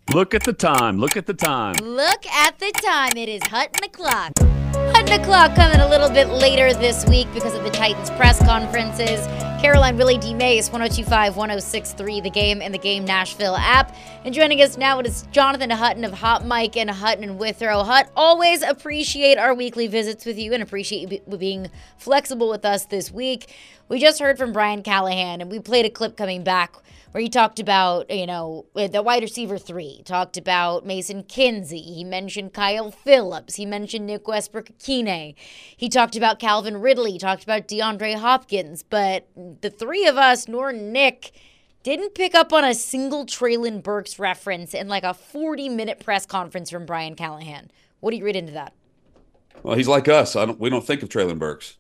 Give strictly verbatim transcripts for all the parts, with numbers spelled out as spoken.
Look at the time. Look at the time. Look at the time. It is Hutton o'clock. Hutton o'clock coming a little bit later this week because of the Titans press conferences. Caroline Willie D. Mays, one oh two point five, one oh six point three, The Game and The Game Nashville app. And joining us now it is Jonathan Hutton of Hot Mike and Hutton and Withrow. Hut, always appreciate our weekly visits with you and appreciate you being flexible with us this week. We just heard from Brian Callahan, and we played a clip coming back where he talked about, you know, the wide receiver three, talked about Mason Kinsey. He mentioned Kyle Phillips. He mentioned Nick Westbrook-Akine. He talked about Calvin Ridley. He talked about DeAndre Hopkins. But the three of us, nor Nick, didn't pick up on a single Treylon Burks reference in like a forty-minute press conference from Brian Callahan. What do you read into that? Well, he's like us. I don't, we don't think of Treylon Burks.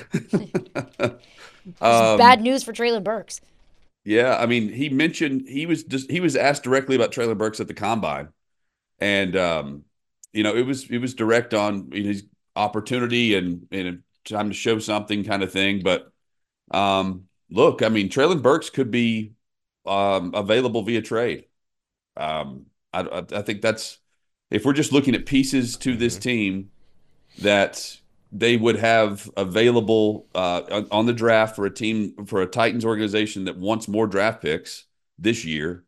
um, bad news for Treylon Burks. Yeah, I mean, he mentioned he was just he was asked directly about Treylon Burks at the combine, and um, you know, it was it was direct on you know, his opportunity and and time to show something kind of thing. But um, look, I mean, Treylon Burks could be um, available via trade. Um, I, I think that's if we're just looking at pieces to this team that they would have available uh, on the draft for a team, for a Titans organization that wants more draft picks this year.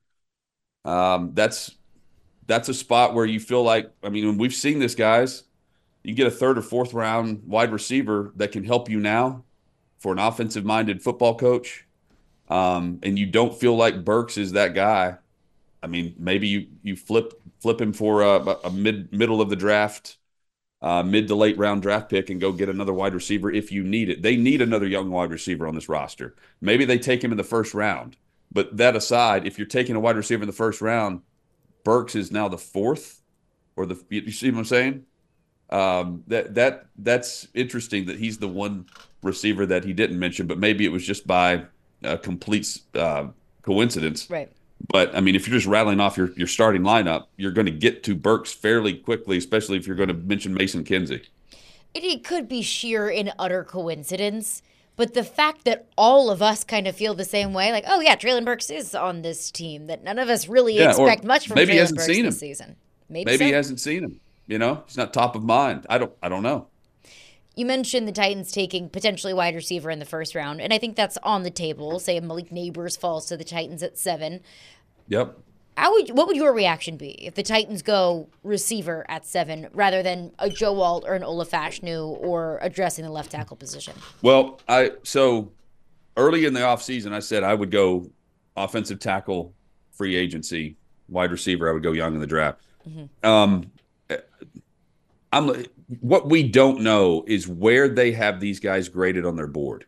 Um, that's that's a spot where you feel like, I mean, when we've seen this, guys, you get a third or fourth round wide receiver that can help you now for an offensive-minded football coach, um, and you don't feel like Burks is that guy. I mean, maybe you you flip flip him for a, a mid middle of the draft Uh, mid to late round draft pick and go get another wide receiver if you need it. They need another young wide receiver on this roster. Maybe they take him in the first round. But that aside, if you're taking a wide receiver in the first round, Burks is now the fourth, or the you see what I'm saying? Um, that that that's interesting that he's the one receiver that he didn't mention, but maybe it was just by a complete uh, coincidence. Right. But, I mean, if you're just rattling off your, your starting lineup, you're going to get to Burks fairly quickly, especially if you're going to mention Mason Kinsey. It, it could be sheer and utter coincidence, but the fact that all of us kind of feel the same way, like, oh, yeah, Treylon Burks is on this team, that none of us really yeah, expect much from maybe Treylon he hasn't Burks seen this him. season. Maybe, maybe so. he hasn't seen him. You know, he's not top of mind. I don't I don't know. You mentioned the Titans taking potentially wide receiver in the first round, and I think that's on the table. Say Malik Neighbors falls to the Titans at seven. Yep. How would what would your reaction be if the Titans go receiver at seven rather than a Joe Alt or an Ola Fashanu or addressing the left tackle position? Well, I so early in the offseason, I said I would go offensive tackle, free agency, wide receiver. I would go young in the draft. Mm-hmm. Um, I'm what we don't know is where they have these guys graded on their board.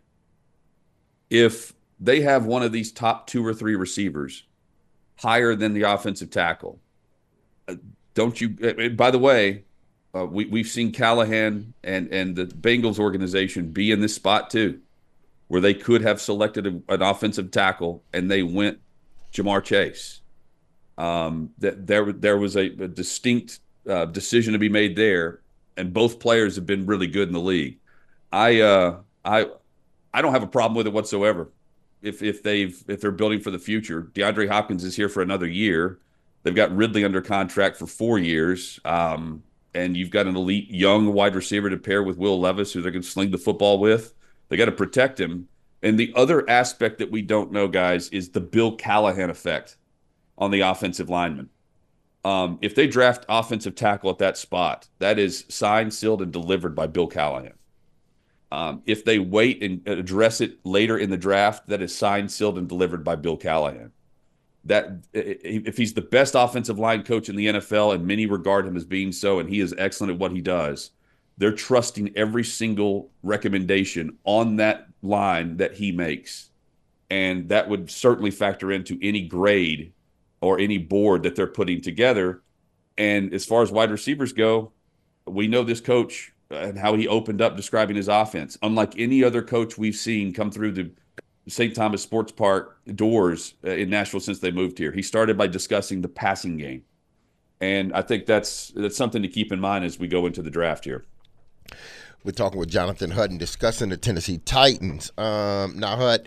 If they have one of these top two or three receivers higher than the offensive tackle, don't you? By the way, uh, we we've seen Callahan and and the Bengals organization be in this spot too, where they could have selected a, an offensive tackle and they went Jamar Chase. Um, that there there was a, a distinct uh, decision to be made there, and both players have been really good in the league. I uh, I I don't have a problem with it whatsoever. If if they've if they're building for the future, DeAndre Hopkins is here for another year. They've got Ridley under contract for four years, um, and you've got an elite young wide receiver to pair with Will Levis, who they're going to sling the football with. They got to protect him. And the other aspect that we don't know, guys, is the Bill Callahan effect on the offensive lineman. Um, if they draft offensive tackle at that spot, that is signed, sealed, and delivered by Bill Callahan. Um, if they wait and address it later in the draft, that is signed, sealed, and delivered by Bill Callahan. That if he's the best offensive line coach in the N F L, and many regard him as being so, and he is excellent at what he does, they're trusting every single recommendation on that line that he makes. And that would certainly factor into any grade or any board that they're putting together. And as far as wide receivers go, we know this coach and how he opened up describing his offense. Unlike any other coach we've seen come through the Saint Thomas Sports Park doors in Nashville since they moved here, he started by discussing the passing game. And I think that's that's something to keep in mind as we go into the draft here. We're talking with Jonathan Hutton discussing the Tennessee Titans. Um, now, Hut,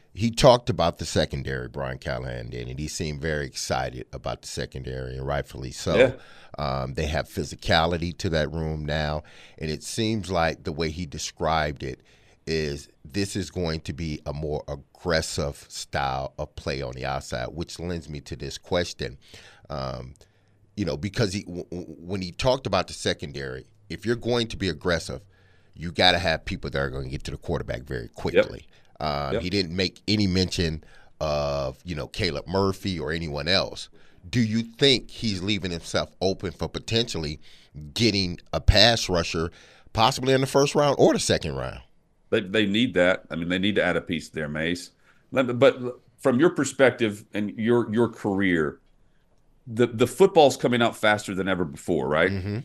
he talked about the secondary, Brian Callahan did, and he seemed very excited about the secondary, and rightfully so. Yeah. Um, they have physicality to that room now, and it seems like the way he described it is this is going to be a more aggressive style of play on the outside, which lends me to this question. Um, you know, because he w- w- when he talked about the secondary, if you're going to be aggressive, you got to have people that are going to get to the quarterback very quickly. Yep. Um, yep. He didn't make any mention of, you know, Caleb Murphy or anyone else. Do you think he's leaving himself open for potentially getting a pass rusher, possibly in the first round or the second round? They they need that. I mean, they need to add a piece there, Mace. But from your perspective and your your career, the the football's coming out faster than ever before, right? Mm-hmm.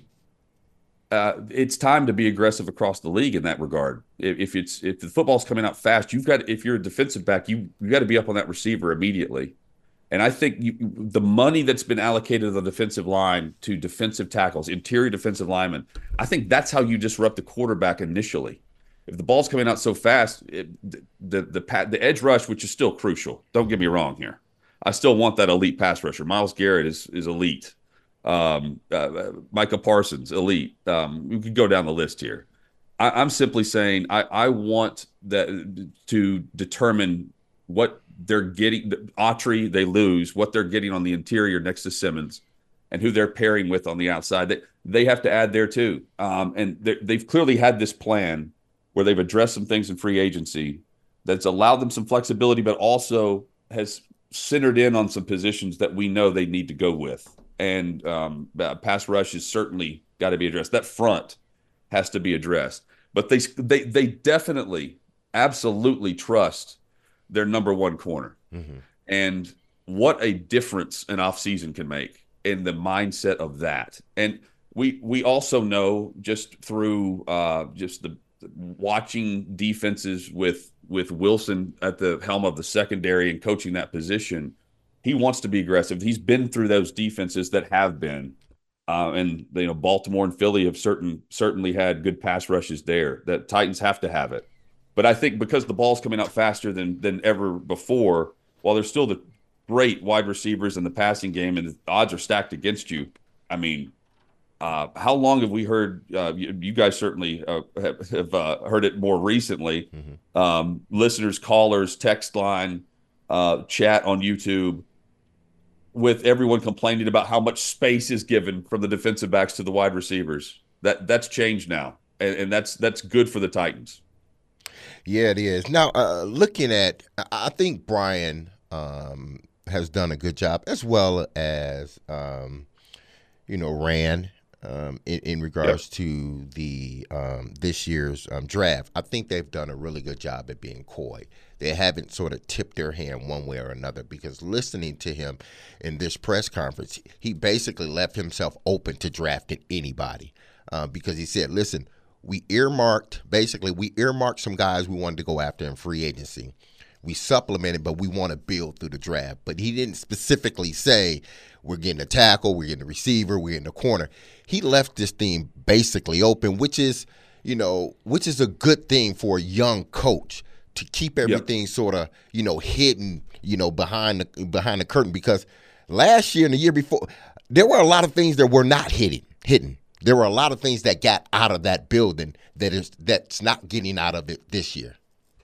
Uh, it's time to be aggressive across the league in that regard. If, if it's if the football's coming out fast, you've got if you're a defensive back, you you got to be up on that receiver immediately. And I think you, the money that's been allocated to the defensive line to defensive tackles, interior defensive linemen, I think that's how you disrupt the quarterback initially. If the ball's coming out so fast, it, the, the the the edge rush, which is still crucial. Don't get me wrong here. I still want that elite pass rusher. Myles Garrett is is elite. Um, uh, Micah Parsons, elite. Um, we could go down the list here. I, I'm simply saying I, I want that to determine what they're getting. Autry, they lose what they're getting on the interior next to Simmons, and who they're pairing with on the outside. They they have to add there too. Um, and they've clearly had this plan where they've addressed some things in free agency that's allowed them some flexibility, but also has centered in on some positions that we know they need to go with. And um, pass rush has certainly got to be addressed. That front has to be addressed. But they they they definitely, absolutely trust their number one corner. Mm-hmm. And what a difference an offseason can make in the mindset of that. And we we also know just through uh, just the watching defenses with with Wilson at the helm of the secondary and coaching that position, he wants to be aggressive. He's been through those defenses that have been, uh, and you know Baltimore and Philly have certain certainly had good pass rushes there. That Titans have to have it, but I think because the ball's coming out faster than than ever before, while there's still the great wide receivers in the passing game and the odds are stacked against you, I mean. Uh, how long have we heard? Uh, you, you guys certainly uh, have, have uh, heard it more recently. Mm-hmm. Um, listeners, callers, text line, uh, chat on YouTube, with everyone complaining about how much space is given from the defensive backs to the wide receivers. That that's changed now, and, and that's that's good for the Titans. Yeah, it is. Now, uh, looking at, I think Brian um, has done a good job, as well as um, you know Rand. Um, in, in regards yep. to the um, this year's um, draft, I think they've done a really good job at being coy. They haven't sort of tipped their hand one way or another, because listening to him in this press conference, he basically left himself open to drafting anybody uh, because he said, listen, we earmarked, basically we earmarked some guys we wanted to go after in free agency. We supplemented, but we want to build through the draft. But he didn't specifically say we're getting a tackle, we're getting a receiver, we're getting a corner. He left this thing basically open, which is, you know, which is a good thing for a young coach to keep everything yep. sort of, you know, hidden, you know, behind the behind the curtain. Because last year and the year before, there were a lot of things that were not hidden. Hidden. There were a lot of things that got out of that building that is that's not getting out of it this year.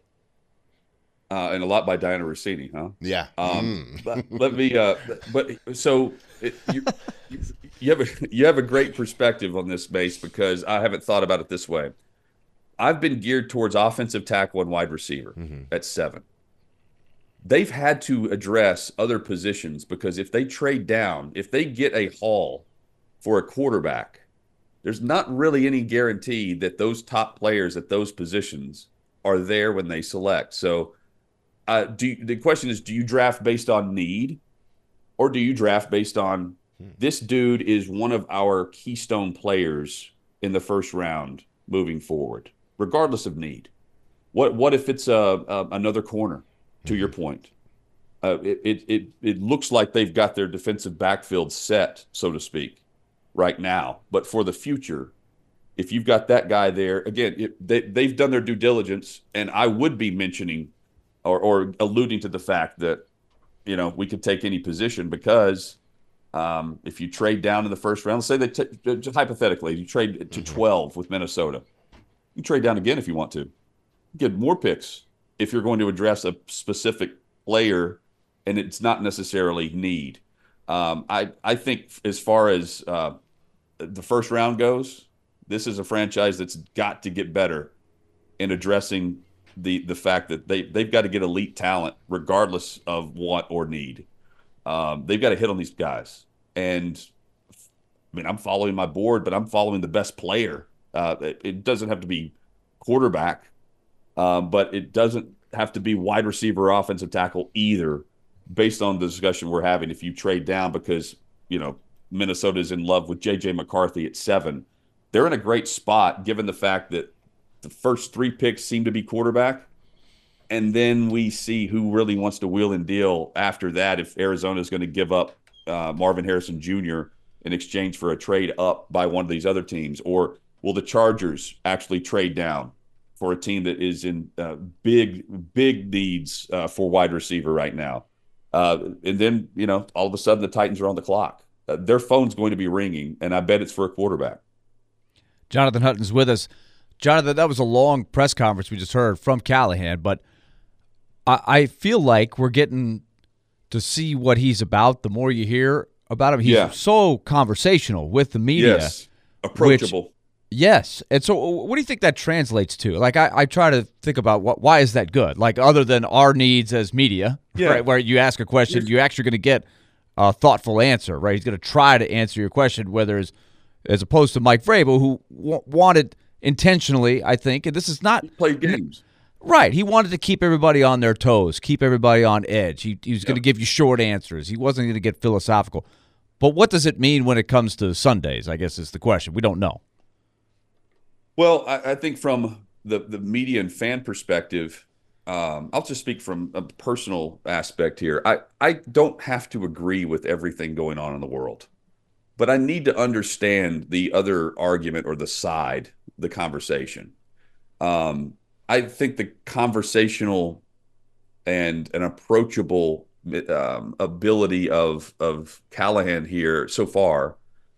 Uh, and a lot by Diana Rossini, huh? Yeah. Um, mm. let, let me. Uh, but so it, you, you, you have a you have a great perspective on this, Mace, because I haven't thought about it this way. I've been geared towards offensive tackle and wide receiver mm-hmm. at seven. They've had to address other positions because if they trade down, if they get a haul for a quarterback, there's not really any guarantee that those top players at those positions are there when they select. So. Uh, do you, the question is, do you draft based on need, or do you draft based on this dude is one of our keystone players in the first round moving forward, regardless of need? What what if it's a, a another corner? To mm-hmm. your point, uh, it, it it it looks like they've got their defensive backfield set, so to speak, right now. But for the future, if you've got that guy there, again, it, they they've done their due diligence, and I would be mentioning or or alluding to the fact that, you know, we could take any position because um, if you trade down in the first round, let's say that t- just hypothetically you trade to twelve with Minnesota, you trade down again if you want to. You get more picks if you're going to address a specific player, and it's not necessarily need. Um, I I think as far as uh, the first round goes, this is a franchise that's got to get better in addressing the the fact that they they've got to get elite talent regardless of want or need. Um, they've got to hit on these guys, and I mean I'm following my board, but I'm following the best player. Uh, it, it doesn't have to be quarterback, um, but it doesn't have to be wide receiver, or offensive tackle either. Based on the discussion we're having, if you trade down because you know Minnesota is in love with J J McCarthy at seven, they're in a great spot given the fact that the first three picks seem to be quarterback. And then we see who really wants to wheel and deal after that. If Arizona is going to give up uh, Marvin Harrison Junior in exchange for a trade up by one of these other teams, or will the Chargers actually trade down for a team that is in uh, big, big needs uh, for wide receiver right now? Uh, and then, you know, all of a sudden the Titans are on the clock. Uh, their phone's going to be ringing, and I bet it's for a quarterback. Jonathan Hutton's with us. Jonathan, that was a long press conference we just heard from Callahan, but I, I feel like we're getting to see what he's about. The more you hear about him, he's Yeah. so conversational with the media. Yes, approachable. Which, yes. And so what do you think that translates to? Like, I, I try to think about what, why is that good? Like, other than our needs as media, Yeah. right, where you ask a question, you're actually going to get a thoughtful answer, right? He's going to try to answer your question, whether it's, as opposed to Mike Vrabel, who w- wanted intentionally, I think, and this is not He played games. right. He wanted to keep everybody on their toes, keep everybody on edge. He, he was going to Yep. give you short answers. He wasn't going to get philosophical. But what does it mean when it comes to Sundays, I guess is the question. We don't know. Well, I, I think from the, the media and fan perspective, um, I'll just speak from a personal aspect here. I, I don't have to agree with everything going on in the world, but I need to understand the other argument or the side, the conversation. Um, I think the conversational and an approachable um, ability of of Callahan here so far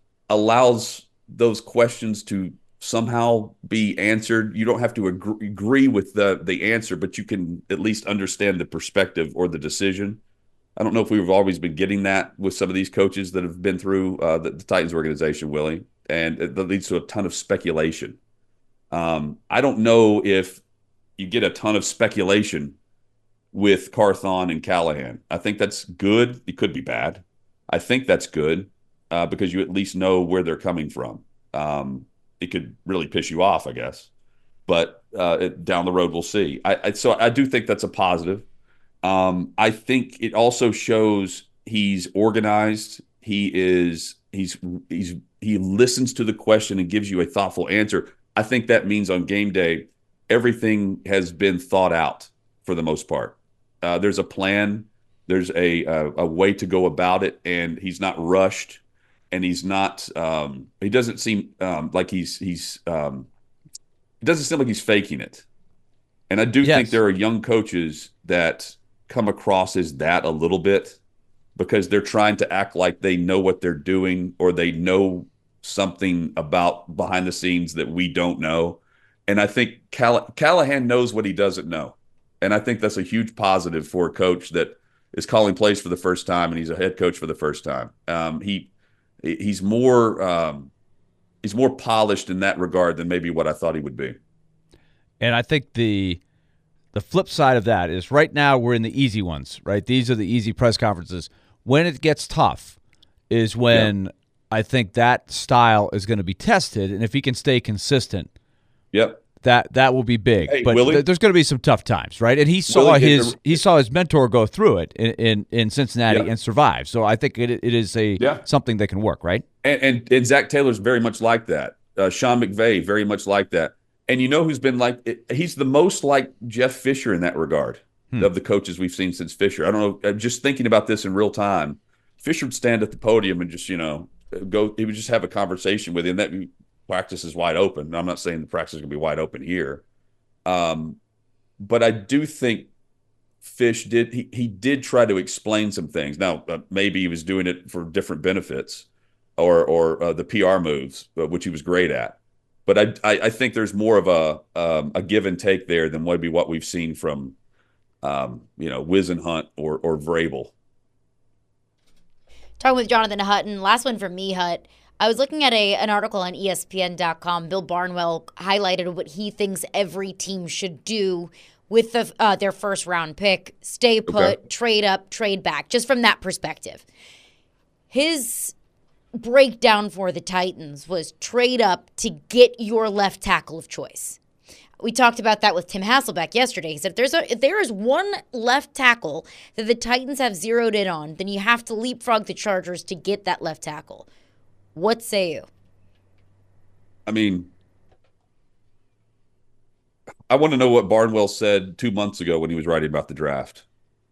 allows those questions to somehow be answered. You don't have to agree, agree with the the answer, but you can at least understand the perspective or the decision. I don't know if we've always been getting that with some of these coaches that have been through uh, the, the Titans organization, Willie, and it, that leads to a ton of speculation. Um, I don't know if you get a ton of speculation with Carthon and Callahan. I think that's good. It could be bad. I think that's good uh, because you at least know where they're coming from. Um, it could really piss you off, I guess, but uh, it, down the road we'll see. I, I so I do think that's a positive. Um, I think it also shows he's organized. He is he's he's he listens to the question and gives you a thoughtful answer. I think that means on game day, everything has been thought out for the most part. Uh, there's a plan. There's a, a a way to go about it, and he's not rushed, and he's not. Um, he doesn't seem um, like he's he's. Um, it doesn't seem like he's faking it. And I do Yes. think there are young coaches that come across as that a little bit because they're trying to act like they know what they're doing or they know something about behind the scenes that we don't know. And I think Call- Callahan knows what he doesn't know. And I think that's a huge positive for a coach that is calling plays for the first time and he's a head coach for the first time. Um, he he's more um, he's more polished in that regard than maybe what I thought he would be. And I think the the flip side of that is right now we're in the easy ones, right? These are the easy press conferences. When it gets tough is when Yep. I think that style is going to be tested, and if he can stay consistent, Yep. that that will be big. Hey, but Willie? th- there's going to be some tough times, right? And he saw Willie, his it- he saw his mentor go through it in in, in Cincinnati Yeah. and survive. So I think it it is a Yeah. something that can work, right? And, and and Zach Taylor's very much like that. Uh, Sean McVay very much like that. And you know who's been like – he's the most like Jeff Fisher in that regard Hmm. of the coaches we've seen since Fisher. I don't know. I'm just thinking about this in real time. Fisher would stand at the podium and just, you know, go – he would just have a conversation with him. That practice is wide open. I'm not saying the practice is going to be wide open here. Um, but I do think Fish did he, he did try to explain some things. Now uh, maybe he was doing it for different benefits, or or uh, the P R moves, uh, which he was great at. But I, I I think there's more of a um, a give and take there than would be what we've seen from um, you know Whisenhunt or or Vrabel. Talking with Jonathan Hutton. Last one from me, Hut. I was looking at a an article on E S P N dot com. Bill Barnwell highlighted what he thinks every team should do with the uh, their first round pick. Stay put, okay. Trade up, trade back, just from that perspective. His breakdown for the Titans was trade up to get your left tackle of choice. We talked about that with Tim Hasselbeck yesterday. He said if, there's a, if there is one left tackle that the Titans have zeroed in on, then you have to leapfrog the Chargers to get that left tackle. What say you? I mean, I want to know what Barnwell said two months ago when he was writing about the draft.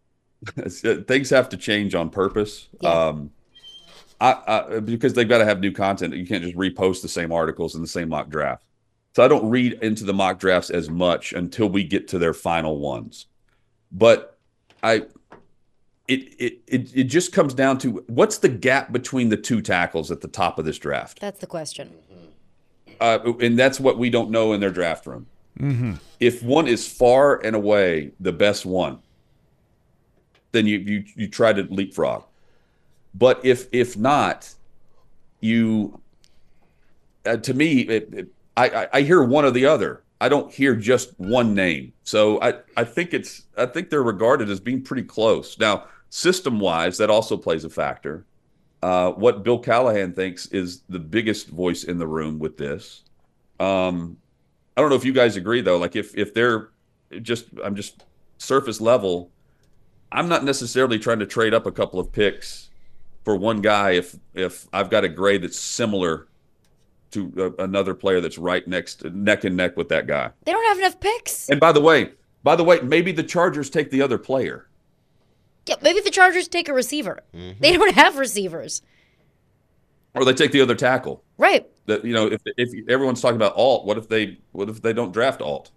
Things have to change on purpose. Yeah. Um, I, I, because they've got to have new content. You can't just repost the same articles in the same mock draft. So I don't read into the mock drafts as much until we get to their final ones. But I, it it it, it just comes down to what's the gap between the two tackles at the top of this draft? That's the question. Uh, and that's what we don't know in their draft room. Mm-hmm. If one is far and away the best one, then you you you try to leapfrog. But if if not, you uh, to me, it, it, I, I hear one or the other. I don't hear just one name. So I, I think it's I think they're regarded as being pretty close. Now, system wise, that also plays a factor. Uh, what Bill Callahan thinks is the biggest voice in the room with this. Um, I don't know if you guys agree though. Like if if they're just I'm just surface level, I'm not necessarily trying to trade up a couple of picks for one guy if if I've got a grade that's similar to uh, another player that's right next neck and neck with that guy. They don't have enough picks. And by the way, by the way, maybe the Chargers take the other player. Yeah, maybe the Chargers take a receiver. Mm-hmm. They don't have receivers. Or they take the other tackle. Right. That you know, if if everyone's talking about Alt, what if they what if they don't draft Alt?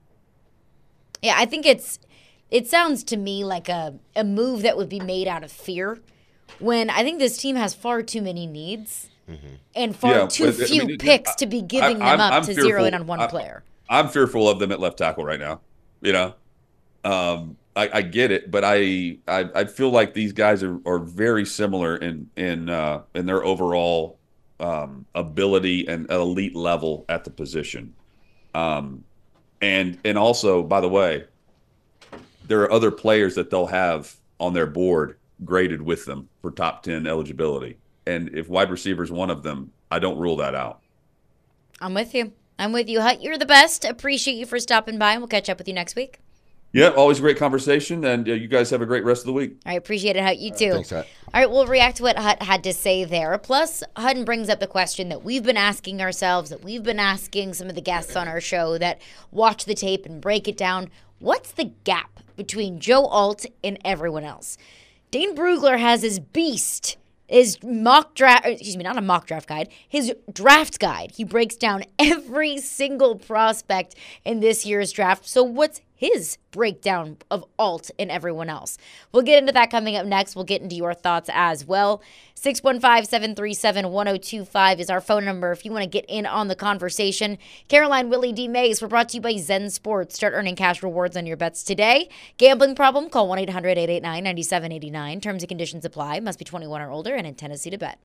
Yeah, I think it's it sounds to me like a, a move that would be made out of fear when I think this team has far too many needs mm-hmm. and far yeah, too but, few I mean, picks I, to be giving I, them up I'm to fearful, zero in on one I, player. I'm fearful of them at left tackle right now. You know, um, I, I get it, but I, I I feel like these guys are, are very similar in in uh, in their overall um, ability and elite level at the position. Um, and and also, by the way, there are other players that they'll have on their board graded with them for top ten eligibility. And if wide receiver is one of them, I don't rule that out. I'm with you. I'm with you, Hut. You're the best. Appreciate you for stopping by, and we'll catch up with you next week. Yeah, always a great conversation, and uh, you guys have a great rest of the week. I appreciate it, Hut. You too. Uh, thanks, Hut. All right, we'll react to what Hut had to say there. Plus, Hutton brings up the question that we've been asking ourselves, that we've been asking some of the guests on our show that watch the tape and break it down. What's the gap between Joe Alt and everyone else? Dane Brugler has his beast, his mock draft, excuse me, not a mock draft guide, his draft guide. He breaks down every single prospect in this year's draft. So what's his breakdown of Alt and everyone else? We'll get into that coming up next. We'll get into your thoughts as well. six one five, seven three seven, one oh two five is our phone number if you want to get in on the conversation. Caroline, Willie D. Mays, we're brought to you by Zen Sports. Start earning cash rewards on your bets today. Gambling problem? Call one eight hundred, eight eight nine, nine seven eight nine. Terms and conditions apply. Must be twenty-one or older and in Tennessee to bet.